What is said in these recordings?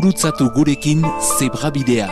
Gurutzatu gurekin Zebrabidea.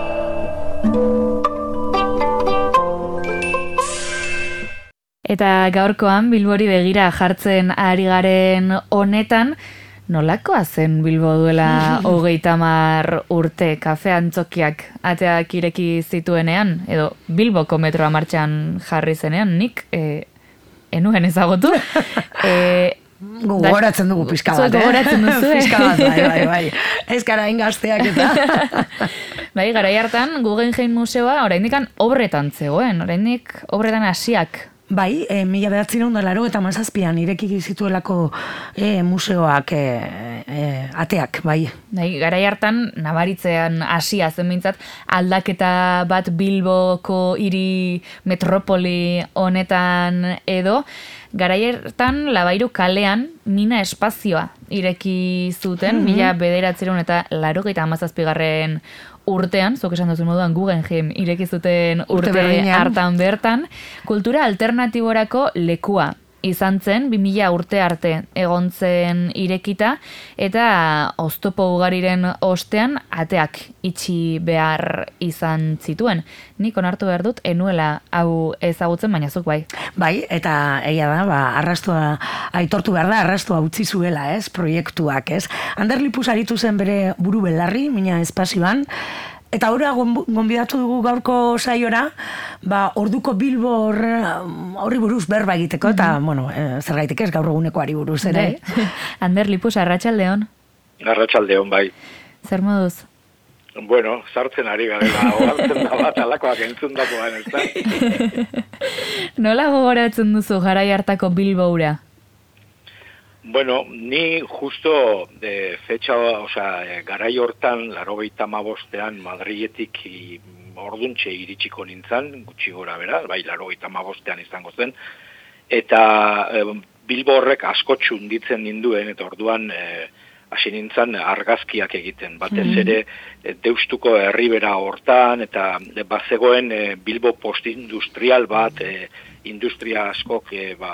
Eta gaurkoan Bilbori begira jartzen ari garen honetan, nolakoa zen Bilbo duela 30 urte kafe antzokiak ateak ireki zituenean, edo Bilboko metroa martxan jarri zenean, nik enuen ezagutu. Gogoratzen dugu pixka bat, Gogoratzen duzu, Pixka bat, bai. Ez gara ingazteak eta. Bai, garai hartan Guggenheim Museoa oraindikan obretan zegoen, oraindik obretan hasiak. Bai, 1987an ireki zituelako museoak ateak, bai. Bai, garai hartan nabaritzean hasia zen behintzat aldaketa bat Bilboko hiri metropoli honetan edo, garai hartan Labairu kalean Mina espazioa ireki zuten, 1987 urtean, zuk esan duzu moduan Guggenheim ireki zuten urte hartan bertan, kultura alternatiborako lekua izan zen, 2000 urte arte egon zen irekita, eta oztopo ugariren ostean ateak itxi behar izan zituen. Nik onartu behar dut, enuela hau ezagutzen, baina zuk bai. Bai, eta egia da, arrastua aitortu behar da, arrastua utzi zuela, ez, proiektuak, ez. Ander Lipus aritu zen bere buru belarri, Mina espazioan, eta ora gonbidatu dugu gaurko saiora, orduko Bilbo horri buruz berba egiteko, eta, zergaitik ez gaur egunekoari buruz, ere? Ander Lipus, arratsaldeon. Arratsaldeon, bai. Zer moduz? Bueno, sartzen ari garela, ohartzen da bat alakoak entzundakoan, ez da? Nola gogoratzen duzu garai hartako Bilbo hura? Bueno, ni justo garai hortan, 85ean Madriletik orduntxe iritsiko nintzen, gutxi gora bera, bai, 85ean izango zen, eta Bilbo horrek asko txunditzen ninduen, eta orduan hasi nintzen argazkiak egiten, batez ere Deustuko herribera hortan, eta bazegoen Bilbo postindustrial bat, industria askok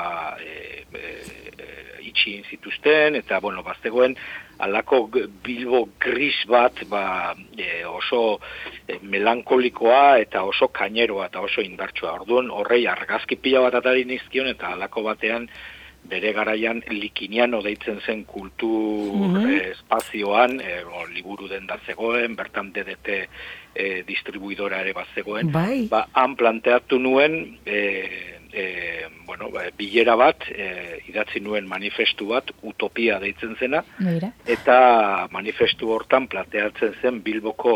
itxi zituzten, eta, bazegoen alako Bilbo gris bat, oso melankolikoa eta oso kaineroa eta oso indartsua. Orduan, horrei argazki pila bat atari nizkion, eta alako batean bere garaian Likiniano deitzen zen kultur espazioan, liburu denda zegoen, bertan DDT distribuidora ere bat zegoen, han planteatu nuen bilera bat, idatzi nuen manifestu bat, Utopia deitzen zena, eta manifestu hortan planteatzen zen Bilboko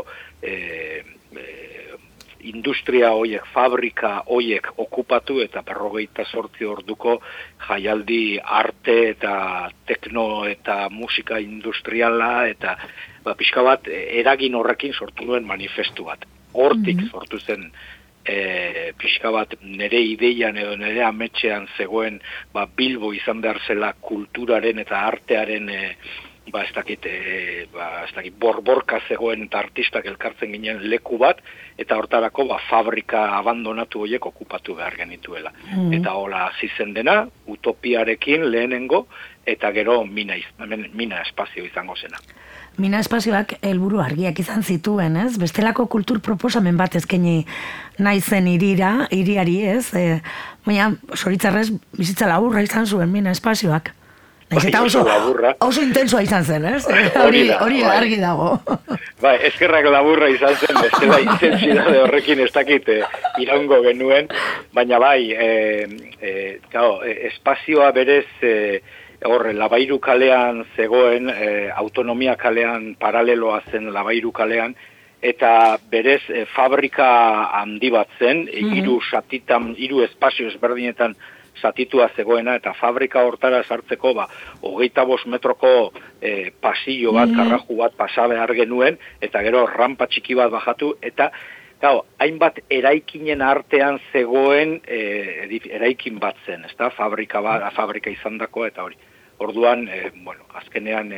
industria hoiek, fabrika hoiek okupatu eta 58 orduko jaialdi arte eta tekno eta musika industriala eta pixka bat eragin horrekin sortu nuen manifestu bat. Hortik sortu zen pixka bat nire ideian edo nire ametxean zegoen Bilbo izan behar zela kulturaren eta artearen ez dakit borborka zegoen eta artistak elkartzen ginen leku bat, eta hortarako fabrika abandonatu horiek okupatu behar genituela. Eta hola zizen dena, Utopiarekin lehenengo, eta gero Mina espazio izango zena. Mina espazioak helburu argiak izan zituen, ez? Bestelako kultur proposamen bat eskaini nahi zen hiriari, ez? Baina, zoritzarrez, bizitza laburra izan zuen Mina espazioak. Eta oso intensoa izan zen, ez? Hori argi dago. Bai, eskerrak laburra izan zen, bestela intensidade horrekin ez dakit iraungo genuen, baina bai, espazioa berez, Labairu kalean zegoen, autonomia kalean paraleloa zen Labairu kalean, eta berez fabrika handi bat zen, hiru espazio ezberdinetan zatitua zegoena, eta fabrika hortara sartzeko 25 metroko pasillo bat, karraju bat pasa behar genuen, eta gero rampa txiki bat bajatu, eta hainbat eraikinen artean zegoen eraikin bat zen, ezta? Fabrika izandako eta hori. Orduan, azkenean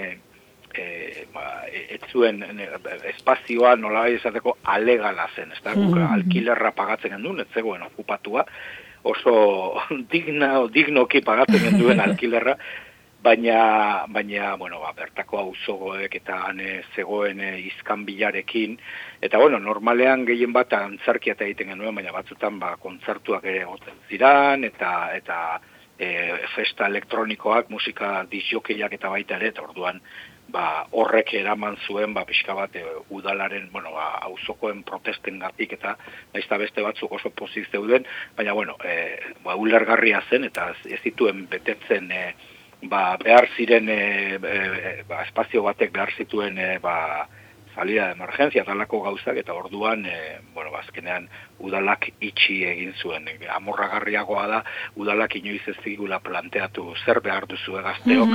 ez zuen espazioa nolabait esateko alegala zen, ezta? Alkilerra pagatzen genduen, ez zegoen okupatua, oso dignoki pagatzen genduen alkilerra, baina bueno, bertako auzogoek eta zegoen izkanbilarekin, eta bueno, normalean gehien bat antzerkia eta egiten genuen, baina batzutan kontzertuak ere egoten ziren, eta festa elektronikoak, musika disjokeiak eta baita ere, eta orduan horrek eraman zuen pixka bat udalaren, bueno, auzokoen protestengatik eta naizta beste batzuk oso pozik zeuden, baina bueno, ulergarria zen eta ez zituen betetzen behar ziren espazio batek behar zituen salida de emergencia talako gauzak, eta orduan bueno, azkenean udalak itxi egin zuen. Amorragarriagoa da udalak inoiz ez zigula planteatu zer behar duzu gazteok,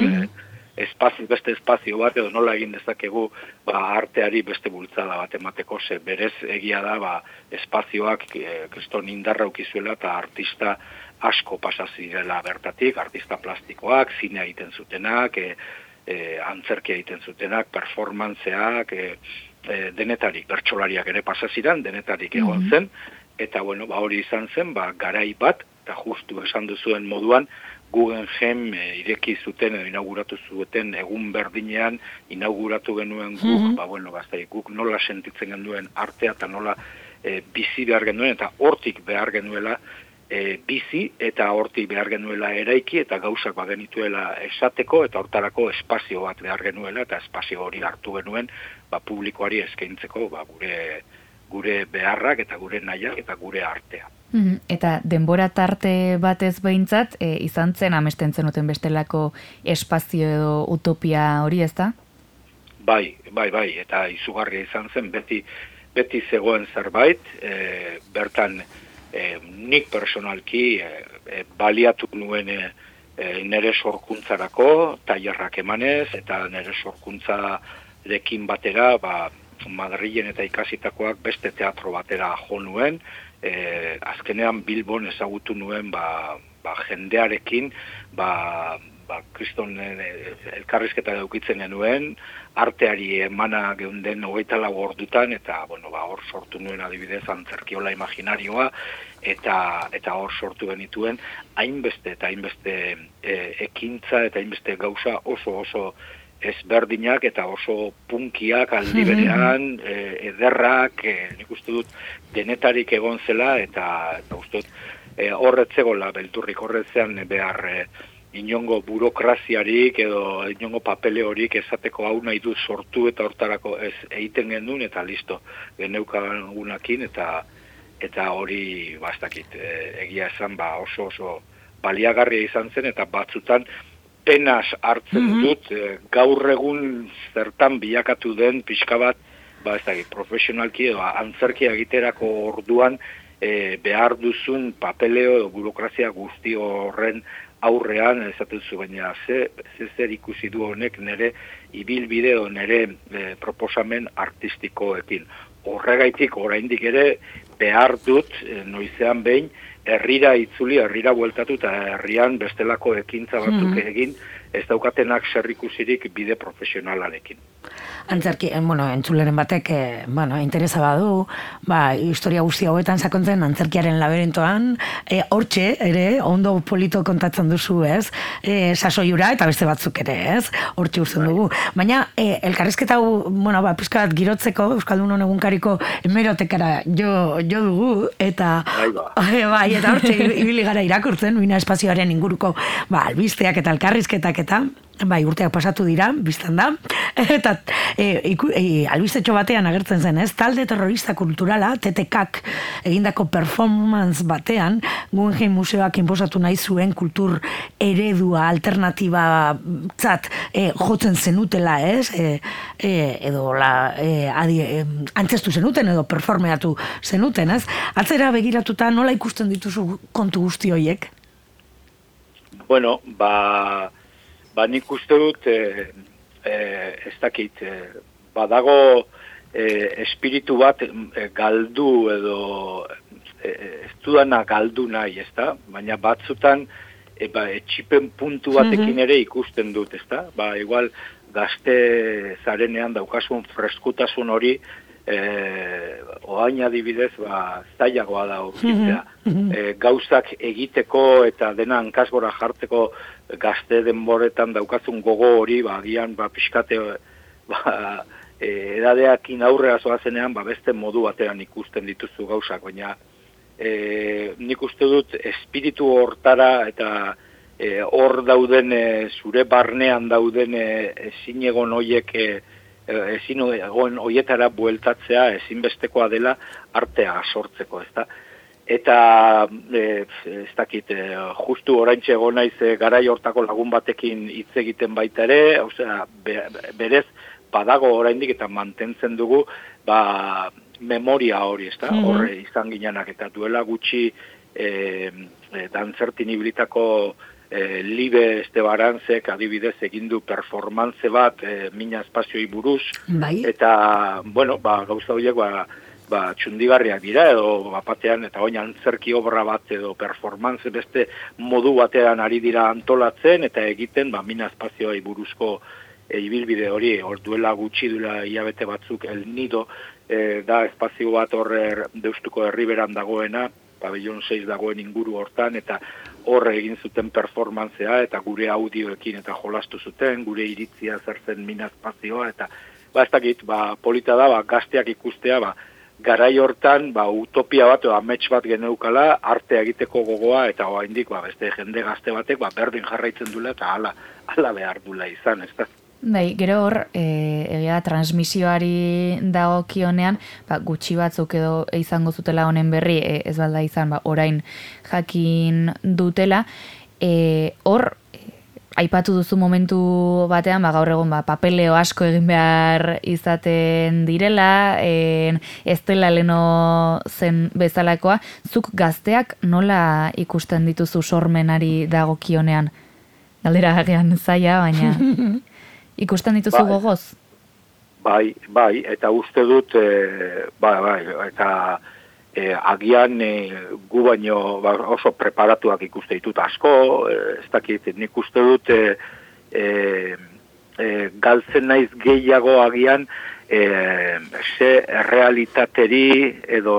beste espazio bat edo nola egin dezakegu arteari beste bultzada bat emateko, ze berez egia da espazioak kriston indarra ukizuela eta artista asko pasa zirela bertatik, artista plastikoak, zine egiten zutenak, antzerkia egiten zutenak, performantzeak, denetarik, bertsolariak ere pasa ziren, denetarik egon zen, eta bueno, hori izan zen, garai bat, eta justu esan duzuen moduan, Guggenheim ireki zuten edo inauguratu zuten egun berdinean inauguratu genuen guk, bueno, guk nola sentitzen genuen artea eta nola bizi behar genuen, eta hortik behar genuela bizi eta hortik behar genuela eraiki eta gauzak genituela esateko eta hortarako espazio bat behar genuela eta espazio hori hartu genuen publikoari eskaintzeko gure beharrak eta gure nahiak eta gure artea. Eta denbora tarte batez behintzat, izan zen amesten zenuten bestelako espazio edo utopia hori, ez da? Bai, eta izugarria izan zen, beti zegoen zerbait, bertan nik personalki baliatu nuen nere sorkuntzarako, tailerrak emanez, eta nere sorkuntzarekin batera, Madrilen eta ikasitakoak beste teatro batera jo nuen, azkenean Bilbon ezagutu nuen jendearekin, kriston elkarrizketa daukitzen genuen, arteari emana geunden 24 ordutan, eta hor sortu nuen adibidez antzerkiola imaginarioa, eta hor sortu genituen hainbeste eta hainbeste ekintza eta hainbeste gauza oso ezberdinak eta oso punkiak aldi berean, ederrak, nik uste dut denetarik egon zela, eta uste dut horretzegola belturrik horretzean behar inongo burokraziarik edo inongo papele horik esateko hau nahi dut sortu eta hortarako ez egiten genuen eta listo geneukagunakin eta hori bastakit egia esan oso baliagarria izan zen eta batzutan penas hartzen dut gaur egun zertan bilakatu den pixka bat profesionalki edo antzerkia egiterako orduan behar duzun papeleo edo burokrazia guzti horren aurrean esaten zu, baina zer ikusi du honek nire ibilbide edo nire proposamen artistikoekin. Horregaitik oraindik ere behar dut noizean behin herrira itzuli, herrira bueltatu eta herrian bestelako ekintza batzuk egin, ez daukatenak zer ikusirik bide profesionalarekin. Antzerki, entzuleren batek, interesa badu, historia guzti hauetan sakontzen antzerkiaren laberintoan, hortxe, ere, ondo polito kontatzen duzu, ez? Sasoiura eta beste batzuk ere, ez? Hortxe usten dugu. Baina, elkarrizketa hau, pizka bat girotzeko, Euskaldunon egunkariko hemerotekara jo dugu, eta eta hortxe ibili gara irakurtzen, Uina espazioaren inguruko albisteak eta elkarrizketak eta urteak pasatu dira, biztan da, eta albistetxo batean agertzen zen, ez? Talde terrorista kulturala, TTK egindako performance batean, Guggenheim Museoak inposatu nahi zuen kultur eredua, alternatiba tzat jotzen zenutela, ez? Edo antzestu zenuten, edo performeatu zenuten, ez? Atzera begiratuta nola ikusten dituzu kontu guzti horiek? Bueno, nik uste dut, ez dakit, badago espiritu bat galdu edo ez dudana galdu nahi, ez da? Baina batzutan etxipen puntu batekin ere ikusten dut, ez da? Igual gazte zarenean daukasun freskutasun hori oain adibidez, zailagoa da aurkitzea. Gauzak egiteko eta dena hankasgora jartzeko gazte denboretan daukazun gogo hori, agian pixkate edadeakin aurrera zoazenean, beste modu batean ikusten dituzu gauzak, baina nik uste dut espiritu hortara eta hor dauden, zure barnean dauden ezin egon hoiek, ezin egon hoietara bueltatzea ezinbestekoa dela artea sortzeko, ezta? Eta ez dakit, justu oraintxe egon naiz garai hortako lagun batekin hitz egiten baita ere, osea, berez badago oraindik eta mantentzen dugu memoria hori, ezta? Horre izan ginenak eta duela gutxi dantzertin ibilitako Libe Estebarantzek adibidez egin du performantze bat mina espazioi buruz, eta, bueno, gauza horiek txundigarriak dira, edo batean, eta oin antzerki obra bat edo performantze beste modu batean ari dira antolatzen, eta egiten mina espazioi buruzko ibilbide hori, duela gutxi duela hilabete batzuk El Nido, da espazio bat horre Deustuko Herriberan dagoena, pabellon 6 dagoen inguru hortan, eta horre egin zuten performantzea, eta gure audioekin eta jolastu zuten, gure iritzia zertzen mina espazioa, eta ez dakit, polita da, gazteak ikustea, garai hortan, utopia bat, amets bat geneukala, artea egiteko gogoa, eta oraindik beste jende gazte batek, berdin jarraitzen duela, eta hala behar dula izan, ez da? Bai, gero hor, egia transmisioari dagokionean, gutxi batzuk edo izango zutela honen berri, ez balda izan, orain jakin dutela, hor, aipatu duzu momentu batean, gaur egun papeleo asko egin behar izaten direla, ez dela leno zen bezalakoa, zuk gazteak nola ikusten dituzu sormenari dagokionean? Galdera agian zaila, baina... Ikusten dituzu gogoz? Bai, eta uste dut, eta agian gu baino oso preparatuak ikuste ditut asko, ez dakit, nik uste dut galtzen naiz gehiago agian ze realitateri edo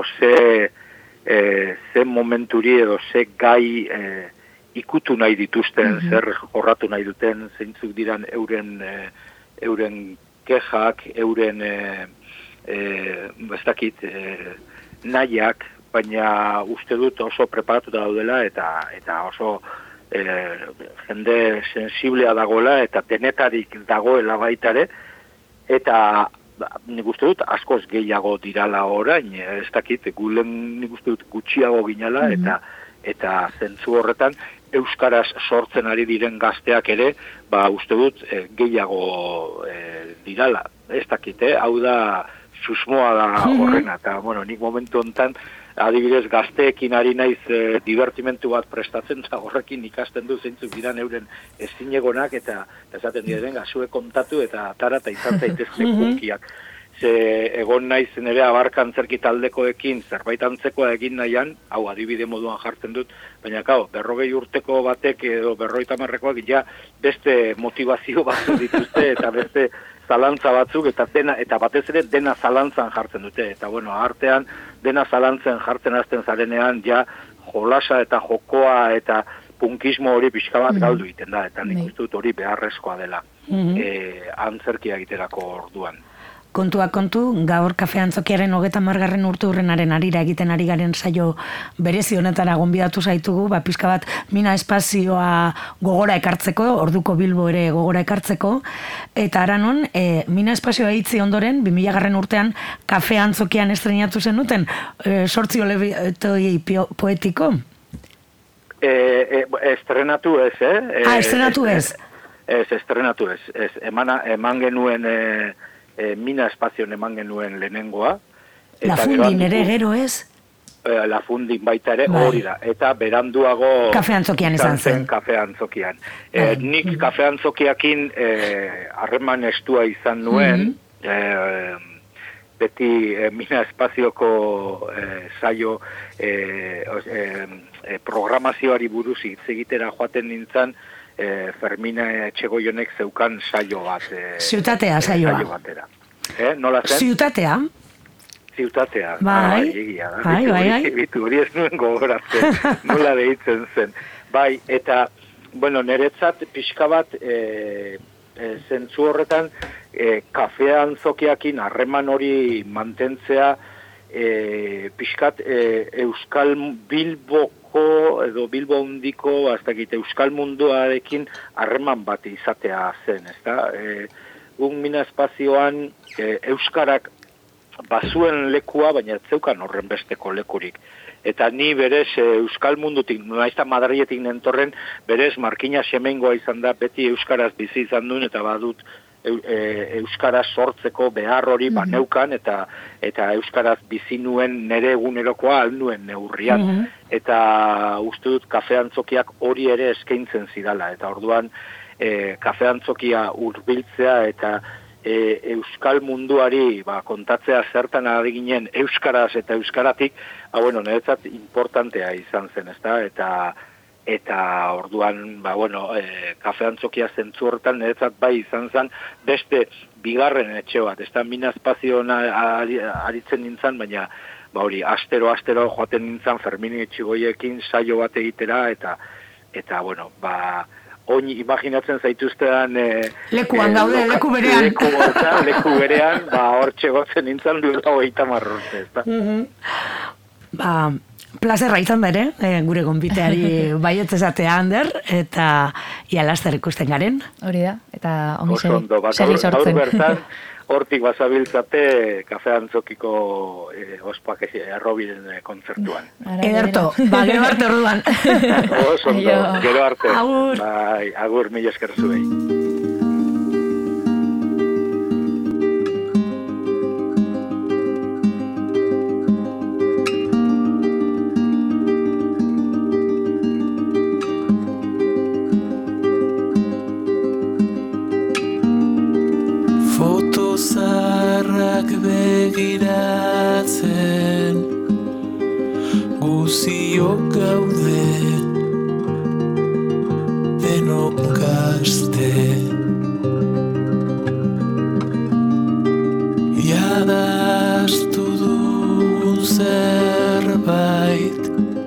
ze momenturi edo ze gai ikutu nahi dituzten, zer jorratu nahi duten, zeintzuk diran euren kexak, euren ez dakit nahiak, baina uste dut oso preparatuta daudela eta oso jende sensiblea dagoela eta denetarik dagoela baitare, eta nik uste dut askoz gehiago dirala orain, ez dakit, gulen nik uste dut gutxiago ginala, eta zentzu horretan euskaraz sortzen ari diren gazteak ere, uste dut gehiago dirala. Ez dakit, hau da susmoa da horrena, eta nik momentu honetan adibidez gazteekin ari naiz divertimentu bat prestatzen, eta horrekin ikasten du zeintzuk diran euren ezinegonak, eta esaten diren gazue kontatu eta atara eta izan zaitezke kunkiak. Ze egon naiz nire abarkantzerki taldekoekin zerbait antzekoa egin nahian, hau adibide moduan jartzen dut, baina 40 urteko batek edo 50rekoak ja beste motivazio batzuk dituzte eta beste zalantza batzuk eta batez ere dena zalantzan jartzen dute. Eta artean dena zalantzen jartzen hasten zarenean ja jolasa eta jokoa eta punkismo hori pixka bat galdu egiten da, eta nik uste dut hori beharrezkoa dela antzerkia egiterako orduan. Kontua kontu, gaur Kafe Antzokiaren 30. urteurrenaren arira egiten ari garen saio berezi honetara gonbidatu zaitugu, pixka bat mina espazioa gogora ekartzeko, orduko Bilbo ere gogora ekartzeko, eta aranon, mina espazioa itzi ondoren, 2000. urtean Kafe Antzokian estrenatu zenuten, 8 olebitoi poetiko? Estrenatu ez, estrenatu ez? Ez, estrenatu ez. Eman genuen... mina espazioan eman genuen lehenengoa. Lafundin ere gero ez? Lafundin baita ere hori da. Eta beranduago... Kafe Antzokian izan zen. Kafe Antzokian. Nik Kafe Antzokiakin harreman estua izan nuen, beti mina espazioko saio programazioari buruz hitz egitera joaten nintzen, Fermina Etxegoionek zeukan saio bat. Ziutatea saioa. Nola zen? Ziutatea? ziutatea. Bai. Hori ez nuen gogoratzen, nola deitzen zen. Bai, eta, bueno, niretzat pixka bat, zentzu horretan, kafean zokiakin harreman hori mantentzea, pixkat Euskal Bilboko edo Bilbo hundiko, Euskal munduarekin harreman bat izatea zen, ezta? Un Mina espazioan Euskarak bazuen lekua, baina ez zeukan horren besteko lekurik. Eta ni berez Euskal mundutik, naizta Madriletik nentorren, berez Markina Xemengoa izan da, beti Euskaraz bizi izan duen, eta badut Euskaraz sortzeko behar hori baneukan, eta Euskaraz bizi nuen nere egunerokoa alnuen neurrian. Eta uste dut kafeantzokiak hori ere eskaintzen zidala, eta orduan kafeantzokia hurbiltzea eta Euskal munduari kontatzea zertan ari ginen Euskaraz eta Euskaratik, niretzat importantea izan zen, ezta? Eta orduan, kafeantzokia zentzu horretan niretzat bai izan zen beste bigarren etxe bat, ezta? Mina espazioan aritzen nintzen, baina astero joaten nintzen Fermini Etxigoiekin saio bat egitera, eta oin imaginatzen zaituztean lekuan gaude, leku berean. Leku berean, hor txegotzen nintzen duela 30 urte, ezta? Plazerra izan da ere, gure gonbiteari baietz esatea, Ander, eta ia laster ikusten garen. Hori da, eta ongi segi sortzen. Bertan, hortik bazabiltzate kafeantzokiko ospak errobiren kontzertuan. Ederto, gero arte orduan. Osondo, gero arte. Agur. Bai, agur, mila esker zuei. Begiratzen guziok gaude denok gazte jadaztu dugun zerbait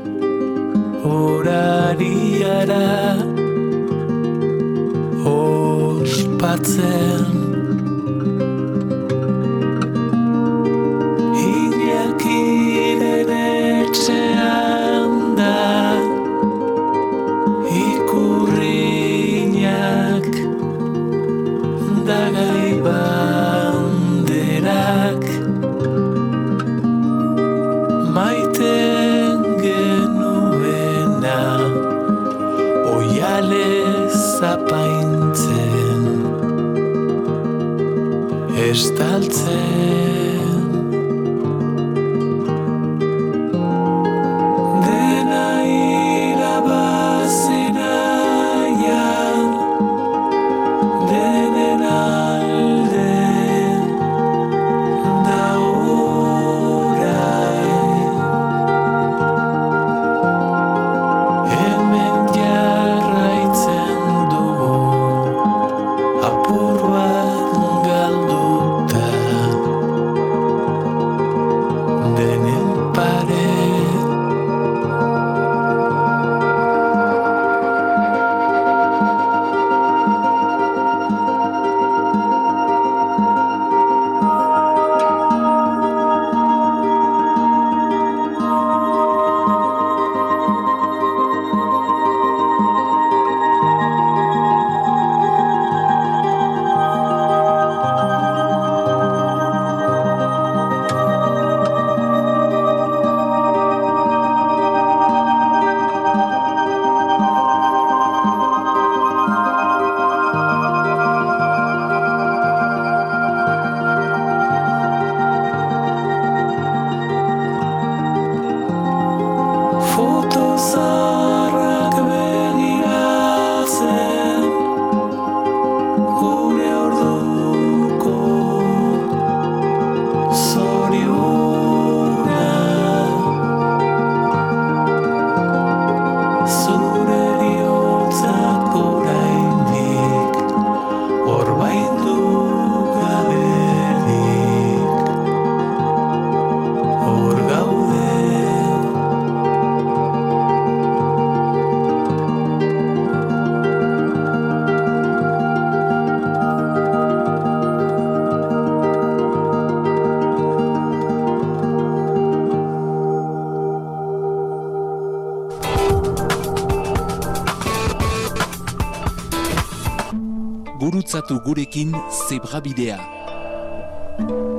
horariara ospatzen estaltzen dena irabazi nahian denen alde da orain hemen jarraitzen dugu apur bat galduta gurutzatu gurekin zebrabidea.